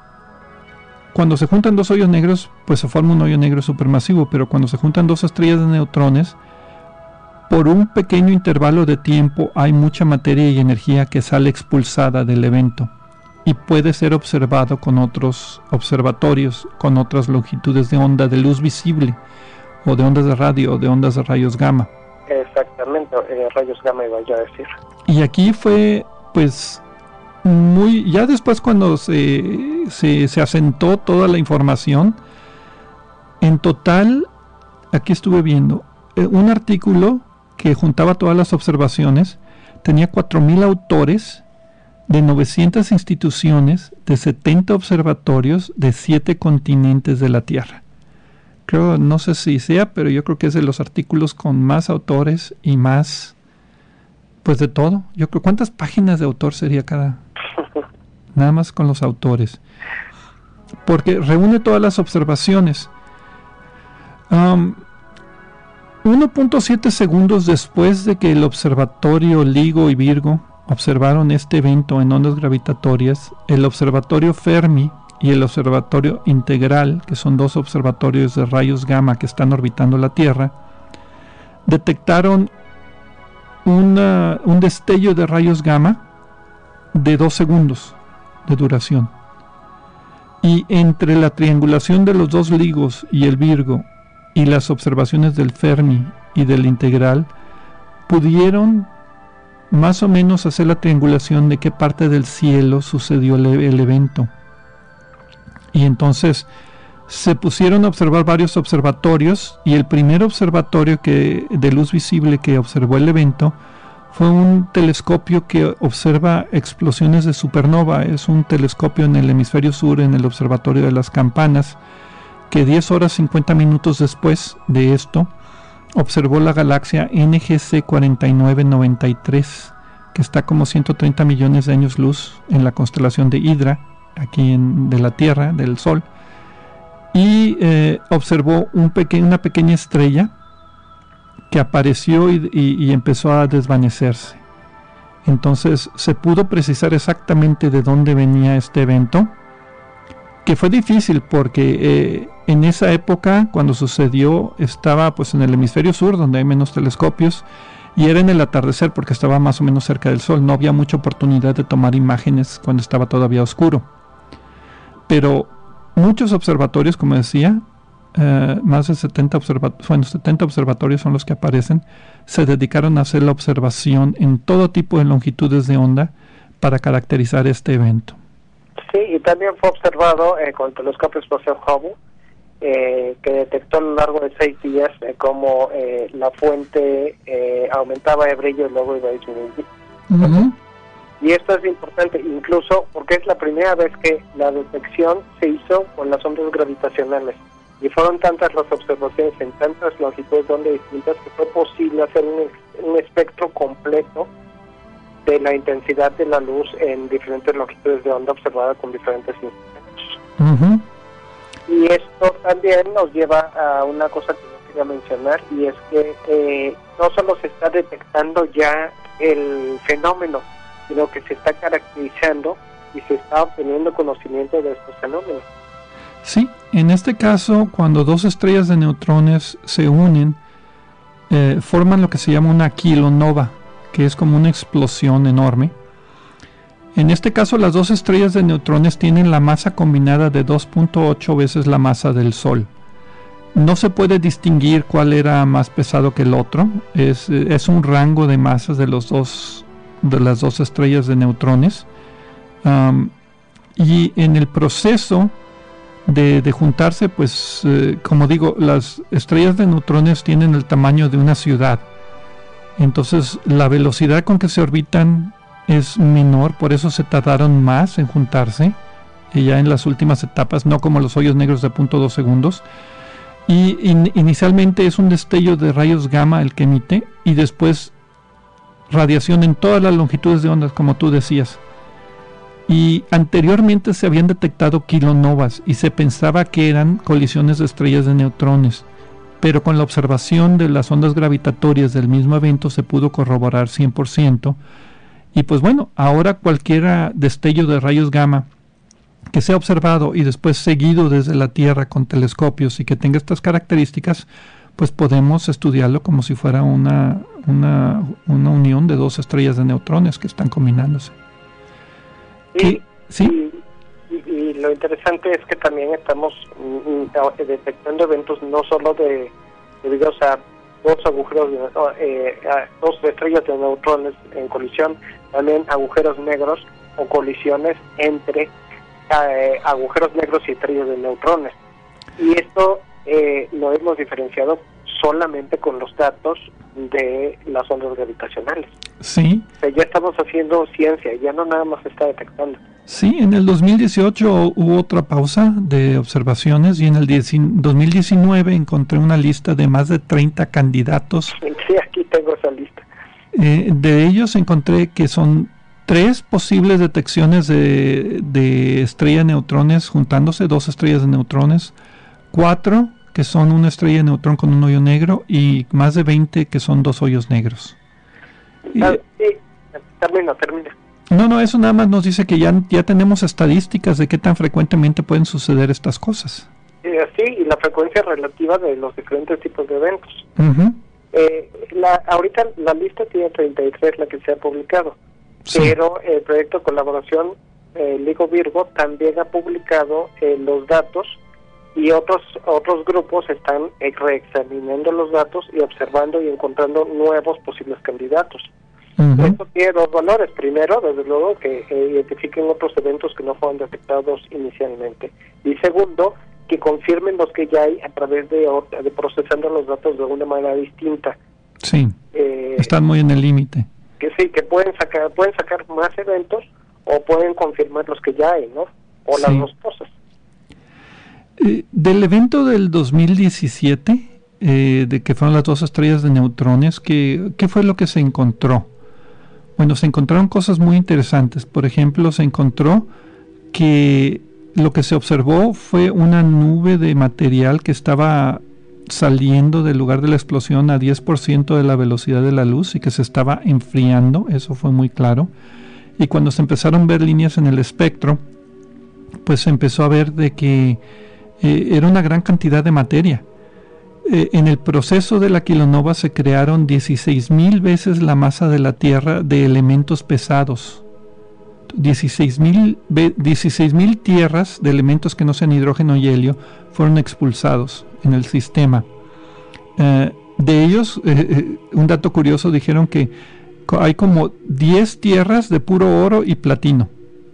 cuando se juntan dos hoyos negros, pues se forma un hoyo negro supermasivo, pero cuando se juntan dos estrellas de neutrones, por un pequeño intervalo de tiempo hay mucha materia y energía que sale expulsada del evento y puede ser observado con otros observatorios, con otras longitudes de onda de luz visible, o de ondas de radio o de ondas de rayos gamma. Exactamente, eh, rayos gamma iba yo a decir. Y aquí fue, pues, muy, ya después cuando se, se, se asentó toda la información, en total, aquí estuve viendo, eh, un artículo que juntaba todas las observaciones, tenía cuatro mil autores de novecientas instituciones, de setenta observatorios, de siete continentes de la Tierra. Creo, no sé si sea, pero yo creo que es de los artículos con más autores y más, pues de todo. Yo creo, ¿cuántas páginas de autor sería cada? Nada más con los autores. Porque reúne todas las observaciones. Um, uno punto siete segundos después de que el observatorio LIGO y Virgo observaron este evento en ondas gravitatorias, el observatorio Fermi y el observatorio Integral, que son dos observatorios de rayos gamma que están orbitando la Tierra, detectaron una, un destello de rayos gamma de dos segundos de duración. Y entre la triangulación de los dos LIGOs y el Virgo y las observaciones del Fermi y del Integral, pudieron más o menos hacer la triangulación de qué parte del cielo sucedió el, el evento. Y entonces se pusieron a observar varios observatorios, y el primer observatorio que, de luz visible que observó el evento fue un telescopio que observa explosiones de supernova. Es un telescopio en el hemisferio sur, en el observatorio de las Campanas, que diez horas cincuenta minutos después de esto observó la galaxia N G C cuarenta y nueve noventa y tres, que está como ciento treinta millones de años luz en la constelación de Hidra, aquí en, de la Tierra, del Sol, y eh, observó un peque- una pequeña estrella que apareció y, y, y empezó a desvanecerse. Entonces se pudo precisar exactamente de dónde venía este evento, que fue difícil porque eh, en esa época, cuando sucedió, estaba pues en el hemisferio sur, donde hay menos telescopios, y era en el atardecer porque estaba más o menos cerca del sol. No había mucha oportunidad de tomar imágenes cuando estaba todavía oscuro. Pero muchos observatorios, como decía, eh, más de setenta, observa- bueno, setenta observatorios son los que aparecen, se dedicaron a hacer la observación en todo tipo de longitudes de onda para caracterizar este evento. Sí, y también fue observado eh, con el telescopio espacial Hubble, eh, que detectó a lo largo de seis días eh, cómo eh, la fuente eh, aumentaba de brillo y luego iba a disminuir. Uh-huh. Y esto es importante, incluso porque es la primera vez que la detección se hizo con las ondas gravitacionales. Y fueron tantas las observaciones en tantas longitudes de onda distintas que fue posible hacer un, un espectro completo de la intensidad de la luz en diferentes longitudes de onda observada con diferentes instrumentos. Uh-huh. Y esto también nos lleva a una cosa que yo quería mencionar, y es que eh, no solo se está detectando ya el fenómeno, sino que se está caracterizando y se está obteniendo conocimiento de estos fenómenos. Sí, en este caso, cuando dos estrellas de neutrones se unen, eh, forman lo que se llama una kilonova, que es como una explosión enorme. En este caso, las dos estrellas de neutrones tienen la masa combinada de dos punto ocho veces la masa del Sol. No se puede distinguir cuál era más pesado que el otro. Es, es un rango de masas de los dos, de las dos estrellas de neutrones. Um, y en el proceso de, de juntarse, pues, eh, como digo, las estrellas de neutrones tienen el tamaño de una ciudad. Entonces la velocidad con que se orbitan es menor, por eso se tardaron más en juntarse, y ya en las últimas etapas, no como los hoyos negros de cero punto dos segundos. Y in, inicialmente es un destello de rayos gamma el que emite, y después radiación en todas las longitudes de ondas, como tú decías. Y anteriormente se habían detectado kilonovas y se pensaba que eran colisiones de estrellas de neutrones, pero con la observación de las ondas gravitatorias del mismo evento se pudo corroborar cien por ciento. Y pues bueno, ahora cualquier destello de rayos gamma que sea observado y después seguido desde la Tierra con telescopios y que tenga estas características, pues podemos estudiarlo como si fuera una, una, una unión de dos estrellas de neutrones que están combinándose. Y, ¿Sí? y, y, y lo interesante es que también estamos mm, detectando eventos no solo de debido a dos agujeros, eh, dos estrellas de neutrones en colisión, también agujeros negros o colisiones entre eh, agujeros negros y estrellas de neutrones. Y esto eh, lo hemos diferenciado solamente con los datos de las ondas gravitacionales. Sí. O sea, ya estamos haciendo ciencia, ya no nada más se está detectando. Sí, en el dos mil dieciocho hubo otra pausa de observaciones y en el dos mil diecinueve encontré una lista de más de treinta candidatos. Sí, aquí tengo esa lista. Eh, de ellos encontré que son tres posibles detecciones de, de estrella de neutrones juntándose, dos estrellas de neutrones, cuatro que son una estrella de neutrón con un hoyo negro y más de veinte que son dos hoyos negros. Ah, sí, termina, termina. No, no, eso nada más nos dice que ya, ya tenemos estadísticas de qué tan frecuentemente pueden suceder estas cosas. Eh, sí, y la frecuencia relativa de los diferentes tipos de eventos. Uh-huh. Eh, la, ahorita la lista tiene treinta y tres, la que se ha publicado, sí. Pero el proyecto de colaboración eh, LIGO Virgo también ha publicado eh, los datos y otros otros grupos están eh, reexaminando los datos y observando y encontrando nuevos posibles candidatos. Uh-huh. Esto tiene dos valores. Primero, desde luego, que eh, identifiquen otros eventos que no fueron detectados inicialmente. Y segundo, que confirmen los que ya hay a través de, de procesando los datos de una manera distinta. Sí, eh, están muy en el límite. Que sí, que pueden sacar pueden sacar más eventos o pueden confirmar los que ya hay, ¿no? O sí. Las dos cosas. Eh, del evento del dos mil diecisiete, eh, de que fueron las dos estrellas de neutrones, ¿qué, ¿qué fue lo que se encontró? Bueno, se encontraron cosas muy interesantes. Por ejemplo, se encontró que lo que se observó fue una nube de material que estaba saliendo del lugar de la explosión a diez por ciento de la velocidad de la luz y que se estaba enfriando, eso fue muy claro. Y cuando se empezaron a ver líneas en el espectro, pues se empezó a ver de que eh, era una gran cantidad de materia. Eh, en el proceso de la kilonova se crearon dieciséis mil veces la masa de la Tierra de elementos pesados. dieciséis mil tierras de elementos que no sean hidrógeno y helio fueron expulsados en el sistema. Eh, de ellos, eh, eh, un dato curioso, dijeron que hay como diez tierras de puro oro y platino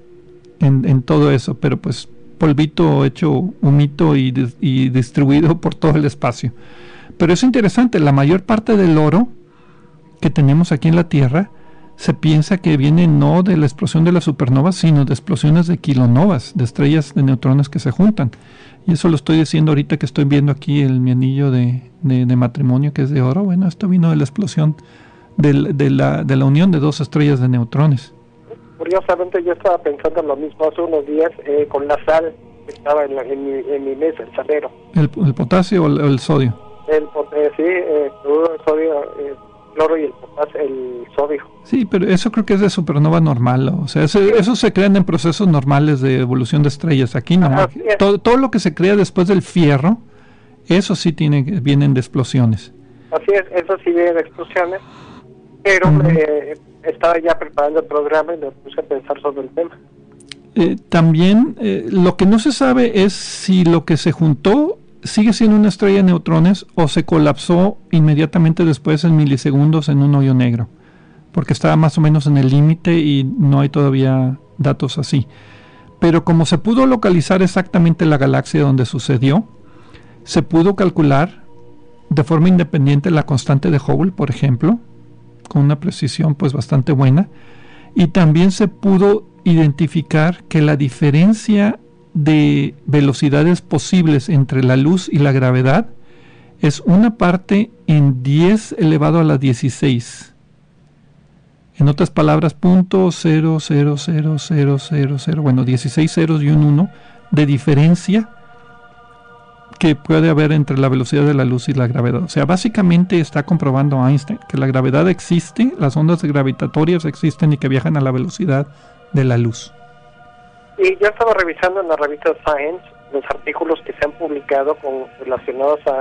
en, en todo eso, pero pues polvito hecho humito y, y distribuido por todo el espacio. Pero es interesante, la mayor parte del oro que tenemos aquí en la Tierra se piensa que viene no de la explosión de las supernovas, sino de explosiones de kilonovas, de estrellas de neutrones que se juntan. Y eso lo estoy diciendo ahorita que estoy viendo aquí el, mi anillo de, de, de matrimonio, que es de oro. Bueno, esto vino de la explosión de, de, la, de la unión de dos estrellas de neutrones. Curiosamente, yo estaba pensando lo mismo hace unos días eh, con la sal que estaba en, la, en, mi, en mi mesa, el salero. ¿El, el potasio o el, el sodio? El, eh, sí, eh, el sodio... Eh, cloro y el potasio, el sodio. Sí, pero eso creo que es de supernova normal, o sea, ese, sí. Eso se crean en procesos normales de evolución de estrellas. Aquí no, aquí, todo, todo lo que se crea después del fierro, eso sí tiene, vienen de explosiones. Así es, eso sí viene de explosiones, pero uh-huh. eh, estaba ya preparando el programa y me puse a pensar sobre el tema. Eh, también, eh, lo que no se sabe es si lo que se juntó sigue siendo una estrella de neutrones o se colapsó inmediatamente después en milisegundos en un hoyo negro, porque estaba más o menos en el límite y no hay todavía datos así. Pero como se pudo localizar exactamente la galaxia donde sucedió, se pudo calcular de forma independiente la constante de Hubble, por ejemplo, con una precisión pues bastante buena, y también se pudo identificar que la diferencia de velocidades posibles entre la luz y la gravedad es una parte en diez elevado a la dieciséis. En otras palabras, punto cero cero cero cero cero cero, bueno, dieciséis ceros y un uno de diferencia que puede haber entre la velocidad de la luz y la gravedad. O sea, básicamente está comprobando Einstein que la gravedad existe, las ondas gravitatorias existen y que viajan a la velocidad de la luz. Y yo estaba revisando en la revista Science los artículos que se han publicado con relacionados a...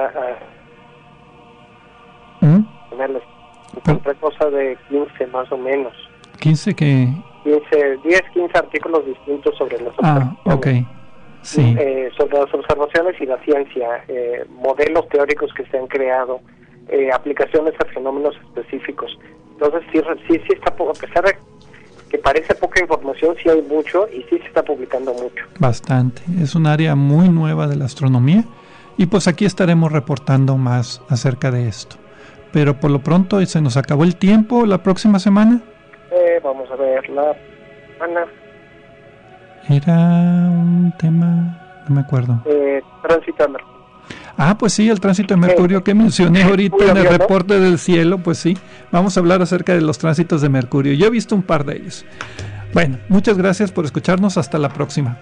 a ¿Mm? Encontré cosa de quince más o menos. ¿quince qué? quince, diez, quince artículos distintos sobre las Ah, ok. sí. eh, sobre las observaciones y la ciencia, eh, modelos teóricos que se han creado, eh, aplicaciones a fenómenos específicos. Entonces sí, sí, sí está, a pesar de que parece poca información, sí hay mucho y sí se está publicando mucho. Bastante. Es un área muy nueva de la astronomía y pues aquí estaremos reportando más acerca de esto. Pero por lo pronto se nos acabó el tiempo. ¿La próxima semana? Eh, vamos a ver, la semana... Era un tema... no me acuerdo. Eh, tránsito de Mercurio. Ah, pues sí, el tránsito de Mercurio que mencioné ahorita en el reporte del cielo, pues sí, vamos a hablar acerca de los tránsitos de Mercurio. Yo he visto un par de ellos. Bueno, muchas gracias por escucharnos, hasta la próxima.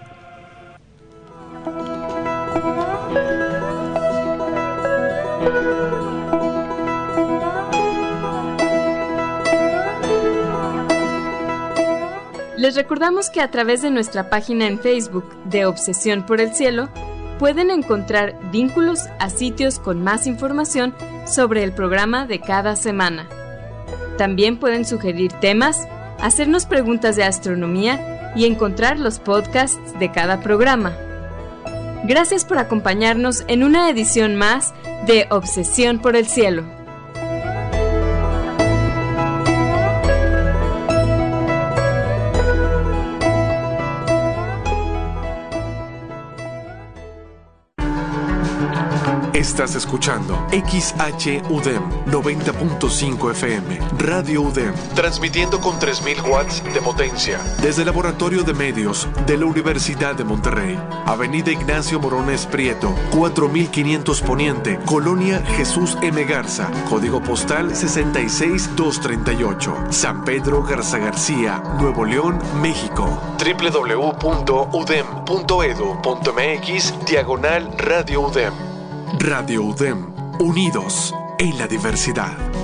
Les recordamos que a través de nuestra página en Facebook de Obsesión por el Cielo, pueden encontrar vínculos a sitios con más información sobre el programa de cada semana. También pueden sugerir temas, hacernos preguntas de astronomía y encontrar los podcasts de cada programa. Gracias por acompañarnos en una edición más de Obsesión por el Cielo. Estás escuchando X H U D E M noventa punto cinco F M, Radio U D E M, transmitiendo con tres mil watts de potencia desde el Laboratorio de Medios de la Universidad de Monterrey. Avenida Ignacio Morones Prieto, cuatro mil quinientos Poniente, Colonia Jesús M. Garza, código postal sesenta y seis mil doscientos treinta y ocho, San Pedro Garza García, Nuevo León, México. w w w punto u d e m punto e d u punto m x diagonal Radio U D E M. Radio U D E M, unidos en la diversidad.